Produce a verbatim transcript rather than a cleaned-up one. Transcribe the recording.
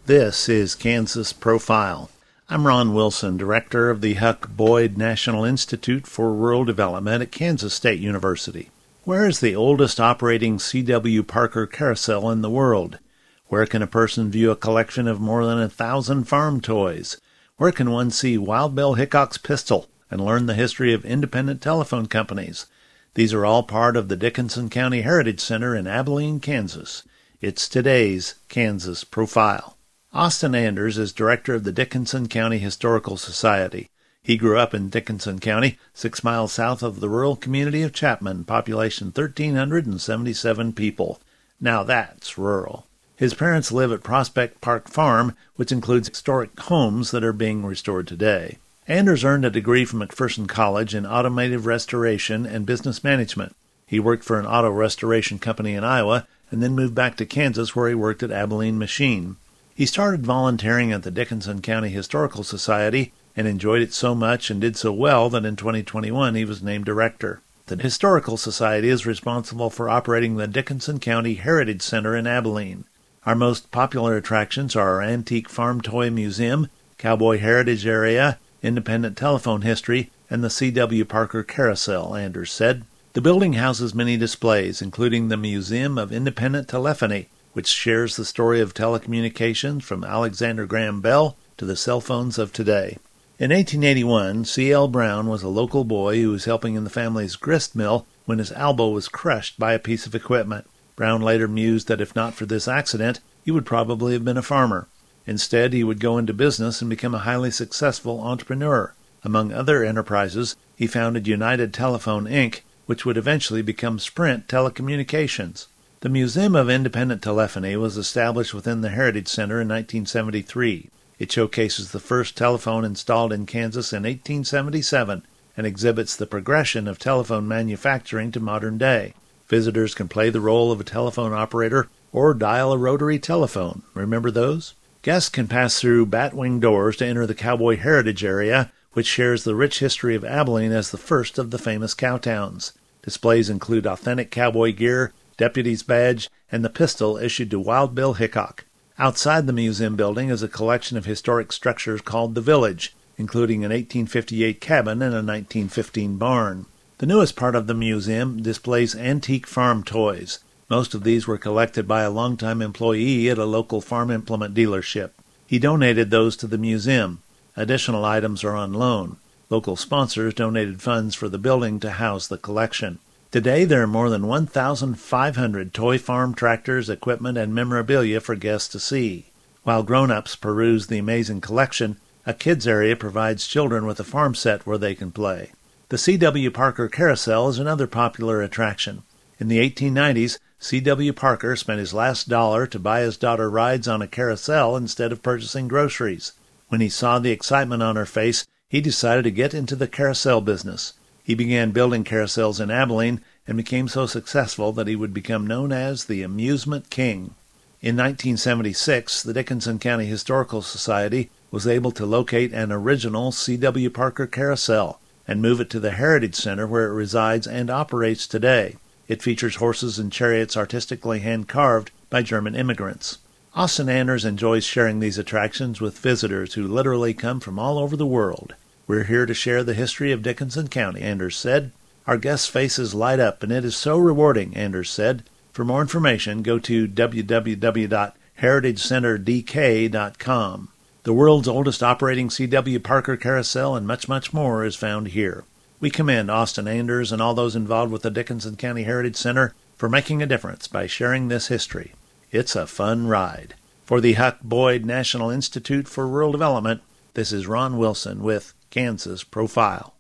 This is Kansas Profile. I'm Ron Wilson, director of the Huck Boyd National Institute for Rural Development at Kansas State University. Where is the oldest operating C W Parker carousel in the world? Where can a person view a collection of more than a thousand farm toys? Where can one see Wild Bill Hickok's pistol and learn the history of independent telephone companies? These are all part of the Dickinson County Heritage Center in Abilene, Kansas. It's today's Kansas Profile. Austin Anders is director of the Dickinson County Historical Society. He grew up in Dickinson County, six miles south of the rural community of Chapman, population one thousand three hundred seventy-seven people. Now that's rural. His parents live at Prospect Park Farm, which includes historic homes that are being restored today. Anders earned a degree from McPherson College in automotive restoration and business management. He worked for an auto restoration company in Iowa and then moved back to Kansas, where he worked at Abilene Machine. He started volunteering at the Dickinson County Historical Society and enjoyed it so much and did so well that in twenty twenty-one he was named director. The Historical Society is responsible for operating the Dickinson County Heritage Center in Abilene. Our most popular attractions are our Antique Farm Toy Museum, Cowboy Heritage Area, Independent Telephone History, and the C W Parker Carousel, Anders said. The building houses many displays, including the Museum of Independent Telephony, which shares the story of telecommunications from Alexander Graham Bell to the cell phones of today. In eighteen eighty-one, C L Brown was a local boy who was helping in the family's grist mill when his elbow was crushed by a piece of equipment. Brown later mused that if not for this accident, he would probably have been a farmer. Instead, he would go into business and become a highly successful entrepreneur. Among other enterprises, he founded United Telephone, Incorporated, which would eventually become Sprint Telecommunications. The Museum of Independent Telephony was established within the Heritage Center in nineteen seventy-three. It showcases the first telephone installed in Kansas in eighteen seventy-seven and exhibits the progression of telephone manufacturing to modern day. Visitors can play the role of a telephone operator or dial a rotary telephone. Remember those? Guests can pass through Batwing doors to enter the Cowboy Heritage Area, which shares the rich history of Abilene as the first of the famous cowtowns. Displays include authentic cowboy gear, deputy's badge, and the pistol issued to Wild Bill Hickok. Outside the museum building is a collection of historic structures called the Village, including an eighteen fifty-eight cabin and a nineteen fifteen barn. The newest part of the museum displays antique farm toys. Most of these were collected by a longtime employee at a local farm implement dealership. He donated those to the museum. Additional items are on loan. Local sponsors donated funds for the building to house the collection. Today, there are more than one thousand five hundred toy farm tractors, equipment, and memorabilia for guests to see. While grown-ups peruse the amazing collection, a kids area provides children with a farm set where they can play. The C W Parker Carousel is another popular attraction. In the eighteen nineties, C W Parker spent his last dollar to buy his daughter rides on a carousel instead of purchasing groceries. When he saw the excitement on her face, he decided to get into the carousel business. He began building carousels in Abilene and became so successful that he would become known as the Amusement King. In nineteen seventy-six, the Dickinson County Historical Society was able to locate an original C W Parker carousel and move it to the Heritage Center where it resides and operates today. It features horses and chariots artistically hand-carved by German immigrants. Austin Anders enjoys sharing these attractions with visitors who literally come from all over the world. We're here to share the history of Dickinson County, Anders said. Our guests' faces light up, and it is so rewarding, Anders said. For more information, go to w w w dot heritage center d k dot com. The world's oldest operating C W Parker carousel and much, much more is found here. We commend Austin Anders and all those involved with the Dickinson County Heritage Center for making a difference by sharing this history. It's a fun ride. For the Huck Boyd National Institute for Rural Development, this is Ron Wilson with Kansas Profile.